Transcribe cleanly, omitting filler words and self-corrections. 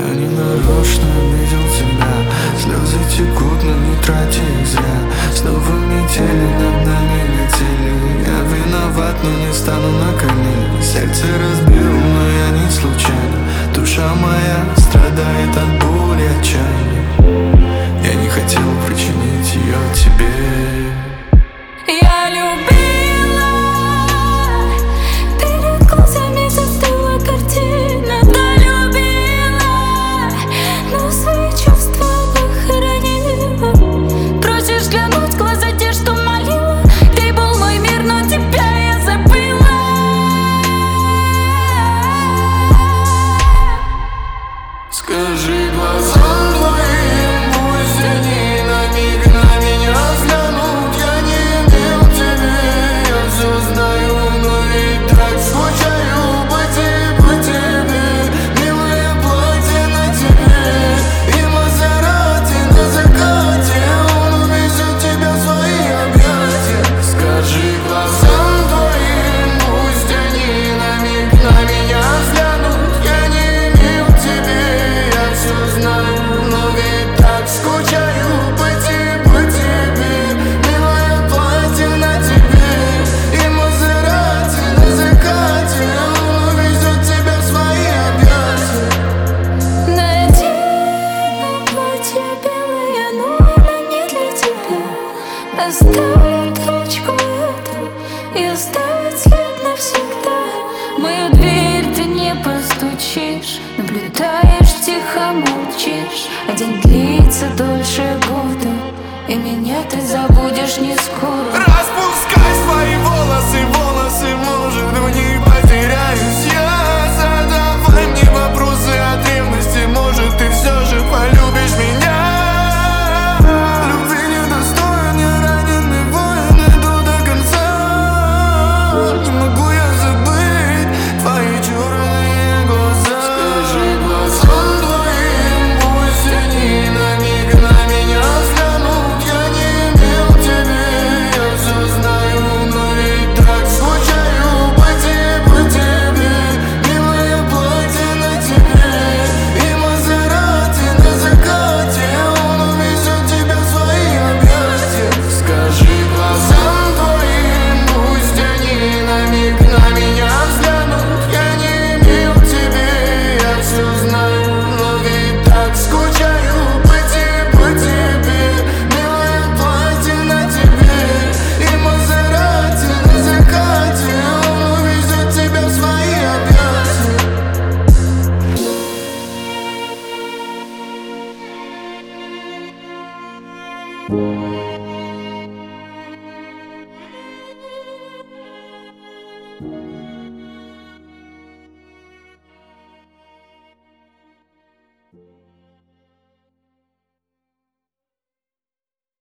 Я не нарочно обидел тебя. Слезы текут, но не трати их зря. Снова метели над нами летели. Я виноват, но не стану на колени. Сердце разбил, но я не случайно. Душа моя страдает от боли, отчаяния. Я не хотел причинить ее тебе. Я любила, перед глазами застыла картина. Долюбила, но свои чувства похоронила. Просишь глянуть в глаза те, что молила. Ты был мой мир, но тебя я забыла. Скажи глазам твоим, пусть они на миг на меня взглянут. Я не имел тебя, я все знаю, но ведь так скучаю по тебе. Милое платье на тебе и Мазерати на закате. Он увезет тебя в свои объятия. Скажи глазам твоим, пусть они на миг на меня взглянут. Я не имел тебя, я все знаю, но ведь так скучаю по тебе. Милое платье на тебе и Мазерати на закате. Он увезет тебя в свои объятия. Надену платье белое, но оно не для тебя. Оставлю точку эту и оставит след навсегда. В мою дверь ты не постучишь, наблюдаешь, тихо молчишь. А день длится дольше года, и меня ты забудешь не скоро. Распускай свои волосы, может, в них потеряюсь я. Задавай мне вопросы от ревности, может, ты все же полюбишь меня. Любви недостоин, я раненый воин, иду до конца. Не могу я забыть твои черные глаза. Скажи глазам твоим, пусть они на миг на меня взглянут. Я не имел тебя, я все знаю, но ведь так скучаю по тебе. Милое платье на тебе и Мазерати на закате. Он увезет тебя в свои объятия. Скажи глазам твоим, пусть они на миг на меня взглянут. Я не имел тебя, я все знаю, но ведь так скучаю по тебе. Милое платье на тебе и Мазерати на закате. Он увезет тебя в свои объятия.